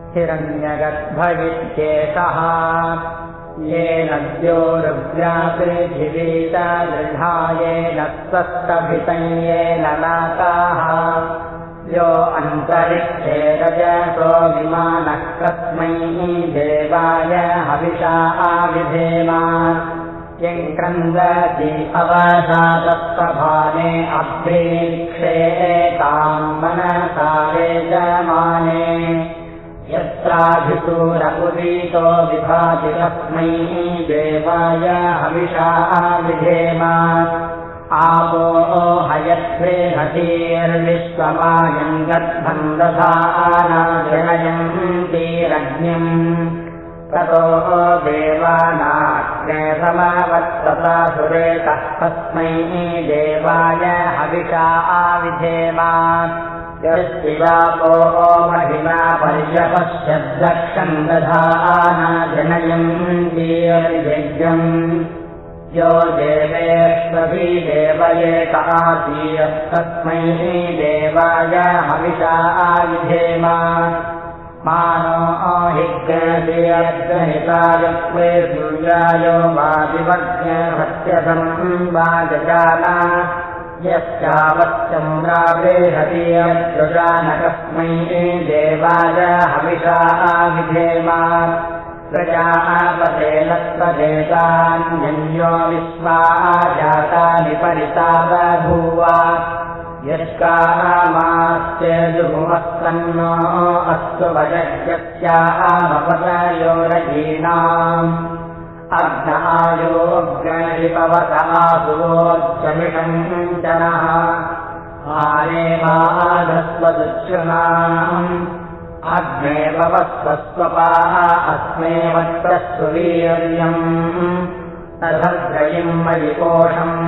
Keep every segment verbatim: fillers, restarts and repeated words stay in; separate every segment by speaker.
Speaker 1: हिरण्यगर्भ इत्येषः येन द्योरुग्रा पृथिवीता दृढायेन स्वस्तभितं येन नाकाः यो अन्तरिक्षे रजसो विमानः कस्मै देवाय हविषा आविधेम यं क्रन्दति अवसादस्तभाने अभ्रीक्षे तां मनसा वेजमाने यत्राभिसूरपुरीतो विभाति तस्मै देवाय हविषा विधेम आपो हयद्वेहतीर्विश्वमायं गर्भं दधाना जनयन्तीरग्निम् ततो देवानाग्ने समवर्तता सुरेतः तस्मै देवाय हविषा आविधेम यस्तिवापो महिमा पर्यपश्यद्दक्षं दधाना जनयन्तीर्यज्ञम् यो देवेष्वभि देवयेत आसीयस्तस्मै देवाय हविषा आविधेम मानो अहिग्रहितायत्वे सूर्यायो वादिवज्ञभत्यसं वाजजाना यश्चावच्चन्द्रावृहतीयद्रुजानकस्मै देवाय हविषा आविधेम प्रजापते लत्पदेतान्यो विश्वा जातानि परिता बभूव यस्कामास्तेजुभुमस्तन्नो अस्तु वजस्यामपतयोरयीनाम् अग्न आयोग्ररिपवत आसुवोच्चमिषं जनः आरेवाधस्वदुच्छुनाम् अग्ने भवस्वस्वपाः अस्मे वत्रस्व वीर्यम् तथद्रयिम् मयि कोशम्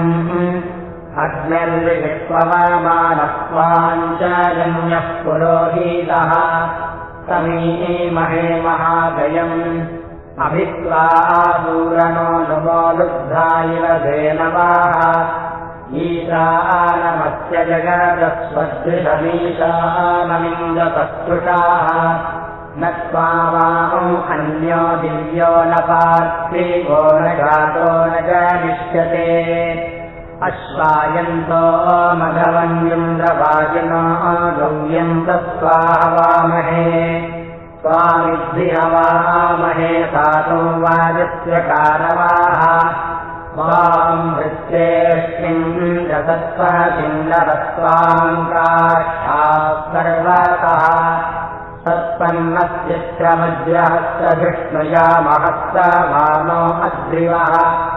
Speaker 1: अग्निर्विहित्वमानस्त्वाञ्चन्यः पुरोहितः समीमहे महागयम् अभित्वा आसूरणो नुमो लुब्धायिव धेनवाः ईशानमस्य जगदस्वदृशमीशानमिन्दतस्तुषाः न त्वामाहम् अन्यो दिव्यो न पार्थिवो न घातो न जनिष्यते अश्वायन्तो मघवन्युन्द्रवाजिनो गव्यन्त स्वाहवामहे स्वामिद्धिहवामहे सातो वाजस्य कारवाः स्वाम् वृत्तेष्मिन् जगत्त्वचिन्दवस्त्वाम् काष्ठाः सर्वतः सत्पन्नश्चित्रमज्रहस्तभिष्णुयामहस्तभानो अद्रिवः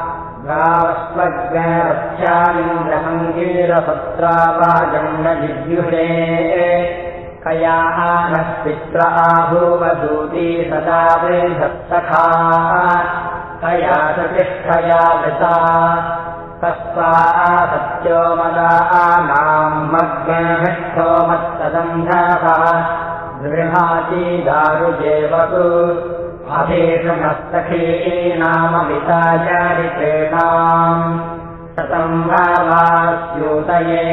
Speaker 1: गावस्वग्ररक्षामिन्द्रमङ्गीरसत्रावाजन्नजिद्युषे कयाः नः पित्र आहूवदूती सदा वृधत्सखा कया सतिष्ठया वृता तस्वा सत्यो मदानाम् मग्निष्ठो मत्तदन्धः गृहाति दारुजेवतु अभीषणस्तखीनाममिताचारितेनाम् शतम् भावास्यूतये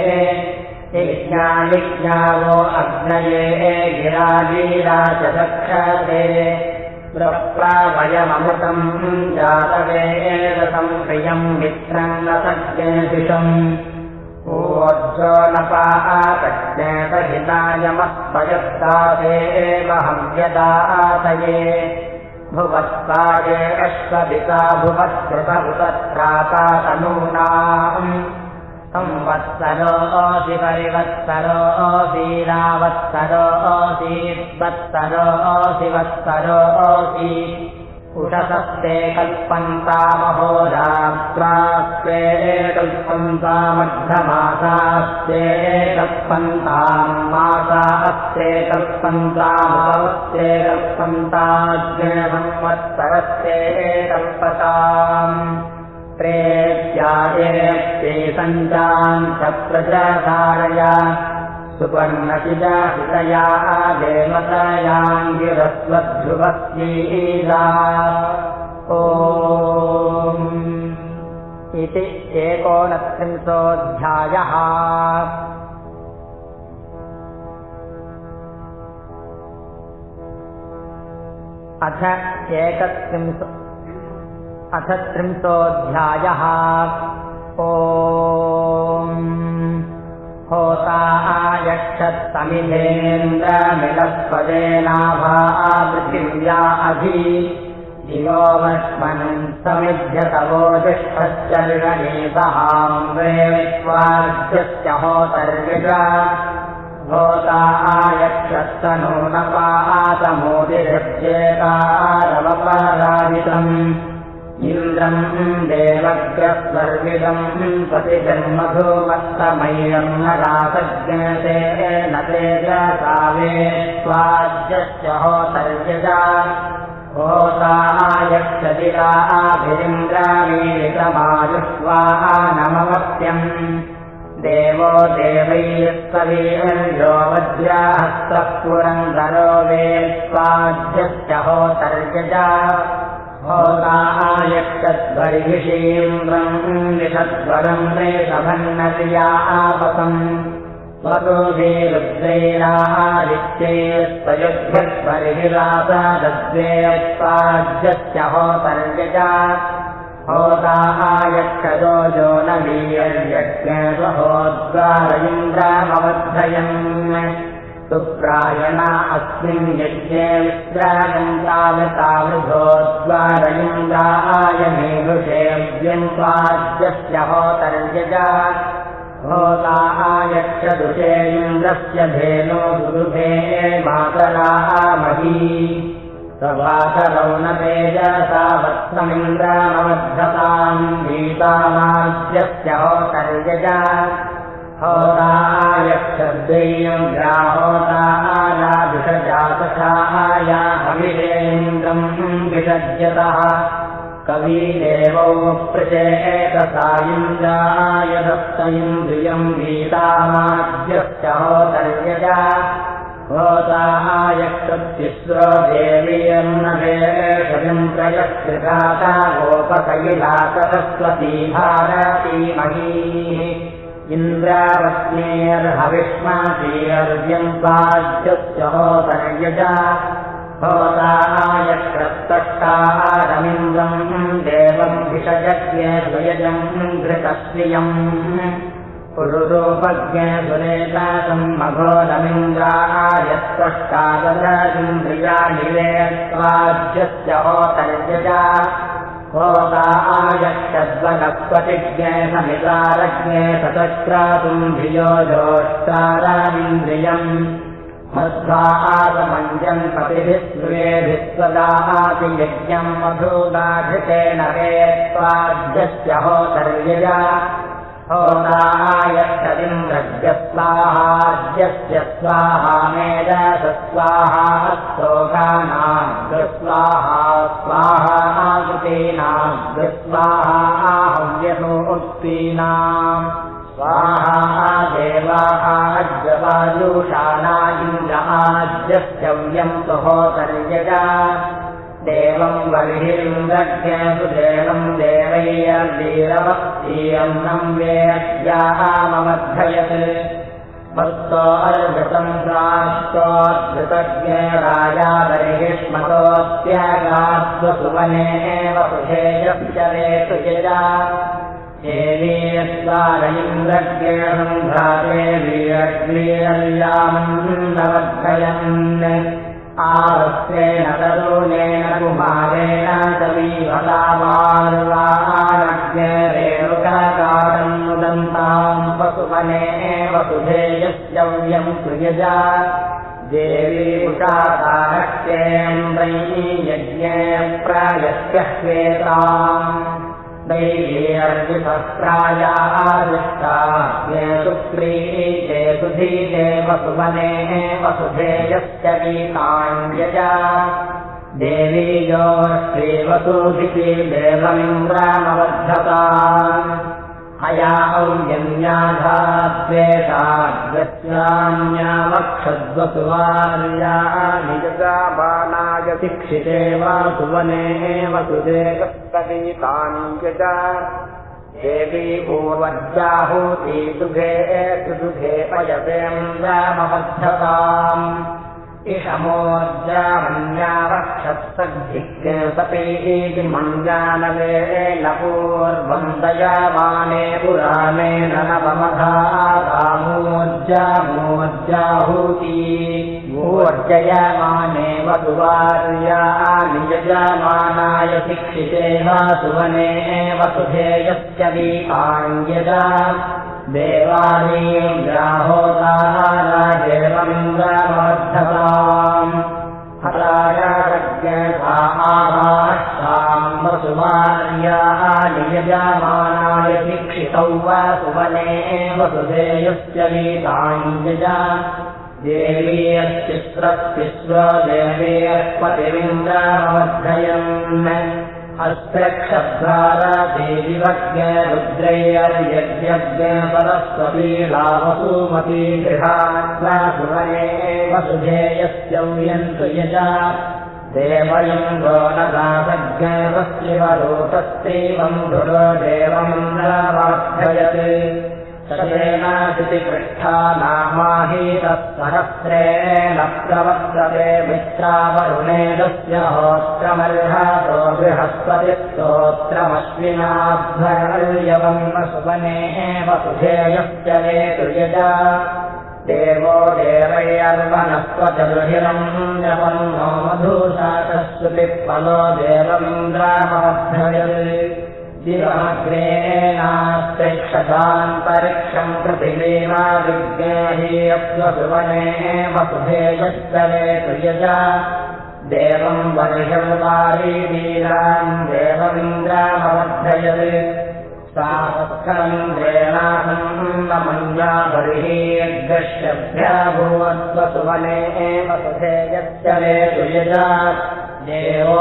Speaker 1: यज्ञानिज्ञावो अग्नये गिरागीरा च दक्षते प्रप्लावयममृतम् जातवेदतम् प्रियम् मित्रम् न सज्ञेषिषम् ऊर्जो न पातज्ञेतहितायमस्पयत्ताते महव्यदातये भुवत्साये अश्वदिता भुवत्कृतभुतत्राता तनूनाम् संवत्सरोऽसि परिवत्सरोऽसि रावत्सरोऽसीद्वत्सरोऽसि वत्सरोऽसि उषसस्ते कल्पन्तामहोरात्रास्ते कल्पन्तामर्धमासास्ते कल्पन्ताम् मासास्ते कल्पन्तामुपवस्ते कल्पन्ताग्निसंवत्सरस्ते कल्पताम् प्रेत्यायेत्ते सञ्चान्तप्रजधारय सुपर्णशिजाहितया देवतायाङ्गिरस्वध्रुवस्यैरा ओम् इति एकोनत्रिंशोऽध्यायः। अथ एकत्रिंश अथ त्रिंशोऽध्यायः। ॐ होता आयक्षत्समिधेन्द्रमिलस्पदेनाभा पृथिव्या अधि दिवो वष्मन् समिध्यतवोजिष्ठश्च ऋणनीसहाम्रेत्वार्ध्यस्य होतर्यजा होता आयक्षस्तनूनपातमोदिहृज्येकारवपराजितम् इन्द्रम् देवग्रस्वर्विदम् प्रतिजन्मधूमस्तमय्यम् नरासज्ञते न तेजसावे स्वाद्यस्य होतर्यजा होता आयक्षदिरा आभिरिन्द्रामीलितमायुष्वानमवत्यम् देवो देवैस्तवीर्यो वज्राहस्तः पुरन्दरो वेत्वाद्यस्य होतर्यजा होता आयक्षद्बर्हिषीन्द्रम् निषद्वरम् रेषभन्नर्या आपसम् स्वतोभिरुद्रैरादित्यैस्तयुद्भ्यद्बर्हिरासादद्वेत्वाद्यस्य होतर्यजा होता आयक्षदो जो न वीर्यज्ञे स्वहोद्गारयिन्द्रामवर्धयन् सुप्रायणा अस्मिन् यज्ञे विश्रायन्तावतावृधोद्गारयिन्द्राय मेघुषेव्यम् स्वाद्यस्य होतर्यजा होता आयक्षदुषे इन्द्रस्य धेनो दुरुभे मातरामही सवासरौ न तेजसा वत्समिन्द्रामवर्धताम् गीतामाद्यस्य होतर्यजा होता आयक्षद्वयम् ग्राहोता आयाभिषजातशाया हविषेन्द्रम् विषज्यतः कवीदेवौ प्रचेतसा इन्द्राय दत्त इन्द्रियम् गीतामाद्यस्य होतर्यजा होता आयक्षतिस्रो देवीयन्नवेषयम् त्रयस्त्रिघाता गोपकैला सरस्वती भारतीमहीः इन्द्रावत्नेर्हविष्मातीर्यम् स्वाद्यस्य होतर्यजा होता आयक्षत्तष्टारमिन्द्रम् देवम् विषयज्ञे द्वयजम् घृतश्रियम् पुरुरूपज्ञे सुरेतासम् मघोरमिन्द्रायत्वष्टादशेन्द्रियाणि वेत्वाद्यस्य होतर्यजा होता आयक्षद्वनस्पतिज्ञे समितारज्ञे सतक्रातुम् धियो जोष्टारामिन्द्रियम् मध्वा आसमञ्जम् पतिभिः स्वेभिः स्वदाति यज्ञम् मधुदाघृतेन वेत्वाद्यस्य होतर्यजा होता आयक्षदिन्द्रस्य स्वाहाद्यस्य स्वाहा मेधसस्वाहा स्तोकानाग्रस्वाहा स्वाहा आकृतीनाम् गृस्वाहा आहव्यसूक्तीनाम् स्वाहा देवाज्यवायुषाणा इन्द्र आद्यस्यव्यम् सुहोतर्यजा देवम् बर्हिरिन्द्रज्ञे सुदेवम् देवैर्वीरवक्तीयन्नम् वेद्यामवर्धयत् भक्तो अर्भृतम् प्राप्तोऽद्भृतज्ञे राजा बर्हिष्मतोऽप्यगात्वसुवने वसुधेयश्च रेतुयजा देवीयस्वारयिन्द्रज्ञे सन्ध्राते वीरक्लीरल्यामन्नवर्धयन् आरस्येन तरूणेन कुमारेण समीभलामार्वाणज्ञे रेणुकाकारम् नुदन्ताम् वसुवने वसुधेयस्यव्यम् सुयजा देवी उषातारक्ष्येन्द्रैः यज्ञे प्रायस्यह्वेताम् दैवीर्विसहस्रायादिष्टाज्ञे सुप्रीते सुधीते वसुवने वसुधेयस्य गीताञ्जजा देवी यो श्रीवसुधिति देवमिन्द्रामवर्धता हया और्यन्याधाद्वेषाद्वस्यान्या वक्षद्वसुवार्या निजगाबाणाय शिक्षिते वासुवने वसुदेवस्तवीताञ्जजा देवी पूर्वज्जाहूति सुभे सुदुभे पयसेन्द्रामवर्धताम् इषमोज्जामन्या वक्षत् सपीति मञ्जानवेन पूर्वम् दयामाने पुराणेन नवमधामूर्जामूर्जाहूति ऊर्जयमाने वसुवार्या नियजमानाय शिक्षिते वासुवने वसुधेयस्य दीपाञ्जजा देवानीन्द्राहोदाराजेवमिन्द्रमर्धताम् हरायाम् वसुवार्याः नियजमानाय शिक्षितौ वासुवने वसुधेयस्य दीपाञ्जजा देवीयश्चित्रस्तिस्रो देवीयस्पतिमिन्द्रमवर्धयन् अस्त्रक्षद्वारा देविवज्ञ रुद्रैर्यज्ञ सरस्वती लावसुमती गृहात्वासुवने वसुधेयस्य यन्तु यजा देवयन्द्रो नदासज्ञवस्यवरोतस्त्रीवम् धुरो देवमिन्द्रमवर्धयत् सतेनाशितिपृष्ठा नामाहीतः सहस्रेण प्रवर्तते मित्रावरुणेदस्य होत्रमर्हातो बृहस्पतिस्तोत्रमश्विनाध्वर्यवम् वसुवने वसुधेयस्य वेतुयजा देवो देवैर्वनस्पतिर्हिरम् जपन्नो मधुशाकश्रुतिफलो देवमिन्द्रामवर्धयत् दिवमग्रेणास्त्रिक्षतान्तरिक्षम् पृथिवीमा विज्ञाहीयप्स्वसुवने वसुधेयस्य वेतुयजा देवम् वर्षम् वारीवीराम् देवमिन्द्रामवर्धयत् साहस्रमिन्द्रेणाहम् नमञ्जा बर्हीर्गश्यभ्याभूवत्वसुवने वसुधेयस्य वेतुयजा देवो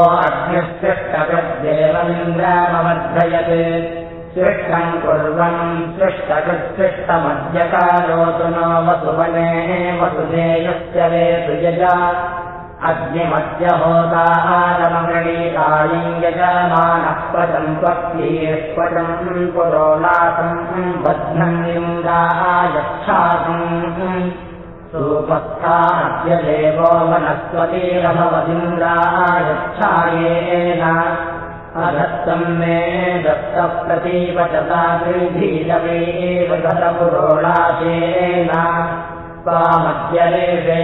Speaker 1: अग्निस्पृष्टकृद्देवमिन्द्रामवर्धयत् सृष्टम् कुर्वन् सृष्टकृत्सृष्टमद्यकारोतु नो वसुवने वसुधेयस्य वेतुयजा अग्निमद्यहोतारमगणीकायम् यजमानः पचम् त्वक्तीस्पचम् पुरोलासम् बध्नम् इन्द्रायच्छासम् सूपस्थाद्य देवो वनस्पतिरभवदिन्द्रायच्छायेन अधत्तम् मे दत्तप्रतीपचता गृहीतमेव गतपुरोलासेन त्वामद्यलेभे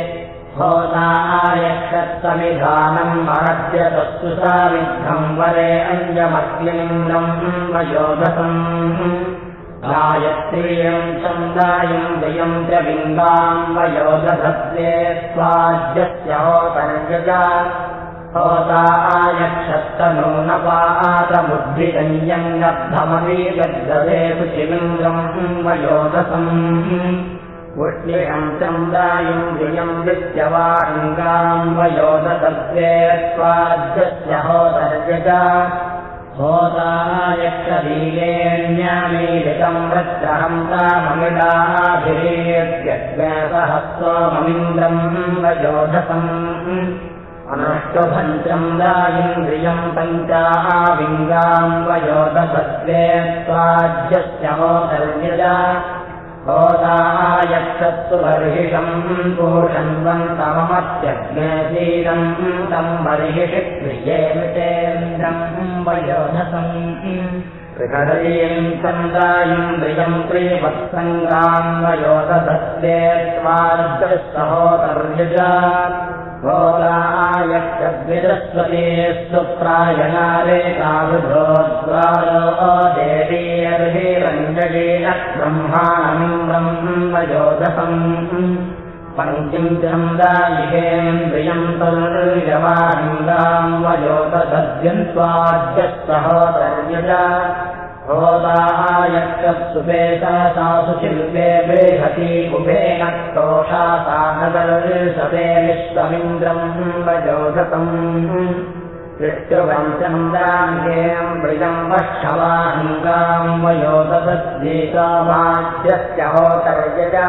Speaker 1: होतायक्षत्समिधानम् अनद्य तत्सु साविद्धम् वरे अञ्जमग्निन्द्रम् वयोधसम् गायत्रीयम् छन्दायम् द्वयम् च बिन्दाम् वयोदधत्ते स्वाद्यस्य होतर्यजा होतायक्षत्तनो न पातमुद्भिदञ्जम् लब्धमवीगद्गदे शुचिमिन्द्रम् वयोदसम् उष्ण्यम् चन्दायम् द्वयम् विद्यवाङ्गाम् वयोदधत्ते स्वाद्यस्य होतर्यजा होतायक्षवीरेण्यामीलितम् वृत्रहम् ताममिडाभिरेत्यज्ञसहस्वममिन्द्रम् वयोधसम् अनुष्टुभञ्चम् दायिन्द्रियम् पञ्चाविङ्गाम् वयोदधत्ते स्वाद्यस्य होतर्यजा होतायक्षत्सु बर्हिषम् पूषन्वन्तममत्यज्ञशीलम् तम् बर्हिषि प्रियेमितेन्द्रम् वयोधसम् त्रिकदयम् चन्दायिन्द्रियम् त्रिवत्सङ्गाम् वयोदधत्ते स्वाद्यस्य होतर्यजा होतायक्षद्विरस्वतीस्तु प्रायणारेकावृधोद्वारो देवीर्हिरञ्जलीलः ब्रह्माणमिन्द्रम् वयोधसम् पञ्चम् चन्दायिहेन्द्रियम् तुर्यवाङ्गाम् वयोदधद्यम् स्वाद्यस्य होतर्यजा होतायक्षत्सुपेशसासु शिल्पे बृहती उभेन क्रोशा सानदर्शते विश्वमिन्द्रम् वयोधसम् कृष्णवञ्चन्दाङ्गेम् प्रियम् वक्षवाङ्गाम् वयोदधद्गीतामाद्यस्य होतर्यजा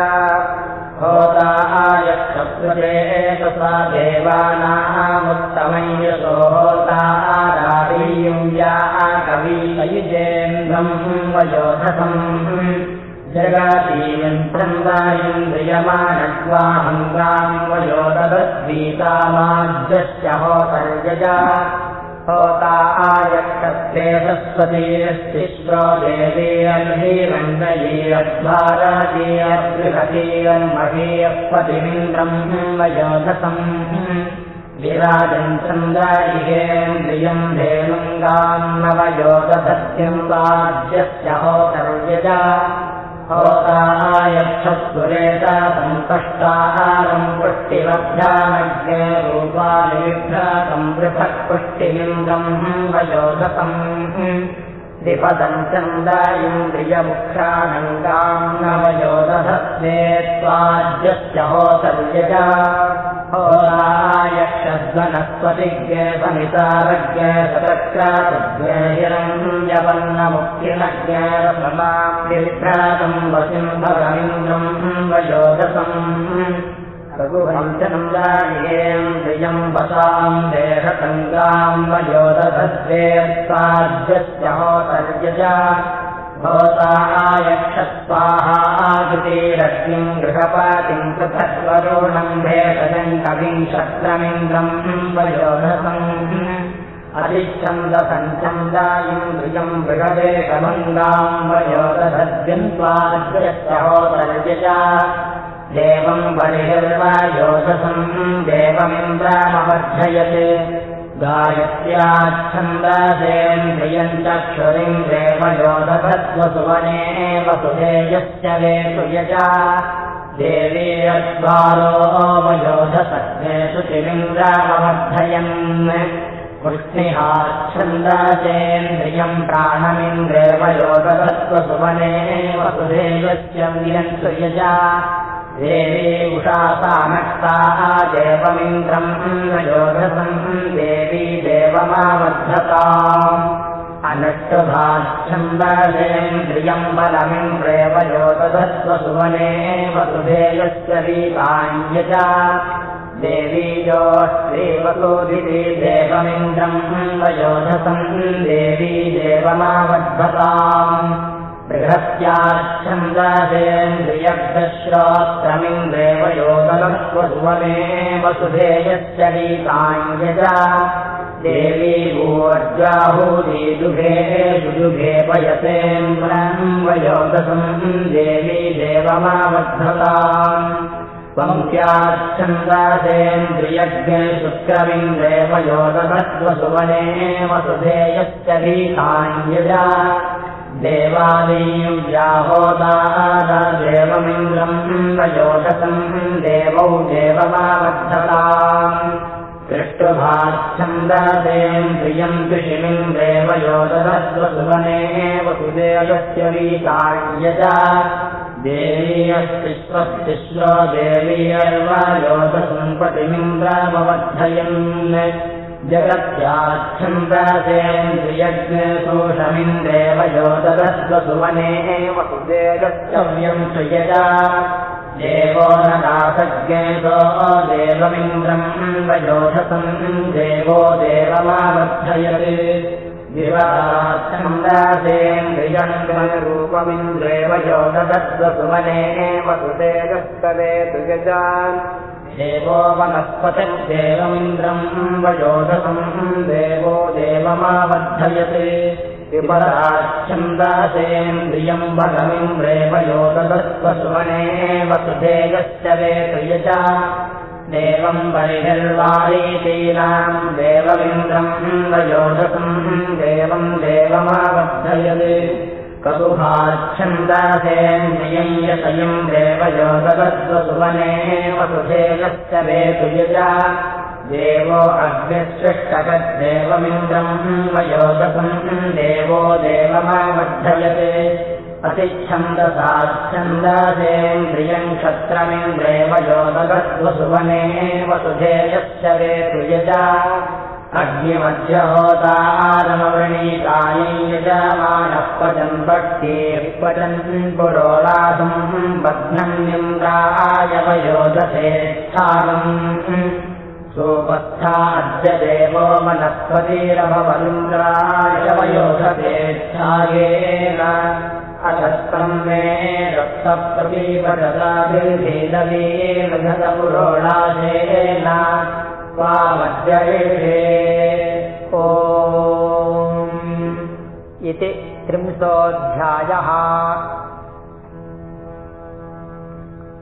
Speaker 1: होतायक्षत्सुपेशसा देवानामुत्तमम् यशो होतारादीयम् या कवीयजेन्द्रम् वयोधसम् जगातीयन्त्रन्दायन्द्रियमानत्वाहङ्गाम् वयोदधद्वीतामाद्यस्य होतर्यजा होता आयक्षत्रे सरस्वतीयस्तिस्रो देवीयर्हीरङ्गयीरद्वाराजीयर्बृहतीयर्महीयः वयोधसम् विराजन् चन्द्रायिहेन्द्रियम् धेनुङ्गाम् नवयोदधत्यम् वाद्यस्य होतर्यजा होतायक्षत्पुरेता सन्तष्टाहारम् पुष्टिलभ्यामज्ञे रूपानिविभ्रातम् पृथक् पुष्टिलिङ्गम् वयोधसम् द्विपदम् चन्द्रायिन्द्रियमुख्यानङ्गाम् नवयोदधत्ते त्वाद्यस्य होतर्यजा होतायक्षद्वनस्पतिज्ञे समितारज्ञे सतक्रातुज्ञे हिरण्यवर्णमुक्तिनज्ञे रसमाम् विभ्रातम् वसिन्धरमिन्द्रम् वयोधसम् रघुवञ्चन्द्रायेन्द्रियम् वसाम् देहसङ्गाम् वयोदधत्ते त्वाद्यस्य होतर्यजा होतायक्षस्वाहा आकृतिरग्निम् गृहपातिम् पृथक्वरुणम् भेषजम् कविम् शत्रमिन्द्रम् वयोधसम् अधिच्छन्दसञ्छन्दायिन्द्रियम् बृहदेशभङ्गाम् वयोदधद्यम् त्वाद्यस्य होतर्यजा देवम् बलिर्वायोधसम् देवमिन्द्रामवर्धयते गायत्र्याच्छन्दासेन्द्रियम् चक्षुरिम् देवयोदधत्वसुवने वसुधेयस्य वेतुयजा देवी यद्वारो वयोधसत्ते शुचिमिन्द्रामवर्धयन् पुष्णिहाच्छन्दासेन्द्रियम् प्राणमिन्द्रे वयोदधत्वसुवने वसुधेयस्य वियन्तुयजा देवी उषासानक्ताः देवमिन्द्रम् वयोधसम् देवी देवमावर्धताम् अनष्टभाच्छन्दासेन्द्रियम् बलमिन्द्रे वयोदधत्वसुवने वसुधेयस्य वीताञ्यजा देवी योऽश्रीवसुधिति देवमिन्द्रम् वयोधसम् देवी देवमावर्धताम् बृहत्याच्छन्दासेन्द्रियश्रोत्रमिन्द्रे वयोदधत्वसुवने वसुधेयस्य वीताञ्यजा देवी भूर्जाहूतिदुघे दुजुघे पयसेन्द्रम् वयोदसम् देवी देवमावर्धताम् पङ्क्त्याच्छन्दासेन्द्रियज्ञे शुक्रमिन्द्रे वयोदधत्वसुवने वसुधेयस्य वीताञ्यजा देवादीम् व्याहोदार देवमिन्द्रम् वयोधसम् देवौ देवमावर्धताम् दृष्टुभाच्छन्दासेन्द्रियम् कृषिमिन्द्रे वयोदधत्वसुवने वसुधेयस्य वीताञ्यजा देवीयस्तिस्वस्तिस्रो देवीयर्वायोधसम् पतिमिन्द्रामवर्धयन् जगत्याच्छन्दासेन्द्रियज्ञे सोषमिन्द्रे वयोदधत्वसुवने वसुधेयस्य व्यंसुयजा देवो न दासज्ञेतो देवमिन्द्रम् वयोधसम् देवो देवमावर्धयते दिवदाच्छन्दासेन्द्रियम् वयोदधत्वसुवने वसुधेयस्य वेतुयजा देवो वनस्पतिर्देवमिन्द्रम् वयोधसम् देवो देवमावर्धयते विपदाच्छन्दासेन्द्रियम् बलमिन्द्रे वयोदधत्वसुवने वसुधेयस्य वेतुयजा देवम् बलिर्वारीतीनाम् देवमिन्द्रम् वयोधसम् देवम् देवमावर्धयते कदुभाच्छन्दासेन्द्रियम् यशयम् देवयोदधत्वसुवने वसुधेयस्य वेतुयजा देवो अग्निसृष्टकद्देवमिन्द्रम् वयोधसम् देवो देवमावर्धयते अतिच्छन्दसाच्छन्दासेन्द्रियम् क्षत्रमिन्द्रे वयोदधत्वसुवने वसुधेयस्य वेतुयजा अग्निमध्यहोतारमवृणीकायै यजमानः पचन् भक्तिः पचन् पुरोलासम् बध्नन्निन्द्राय वयोदधेच्छानम् सोपस्था अद्य देवो मनस्पतिरभवलिन्द्राय वयोधतेच्छायेन अधस्तं मे रक्तप्रदीपदताभिर्भेदवीर्घटपुरोडाशेन त्वामज्जयिषे। ॐ इति त्रिंशोऽध्यायः।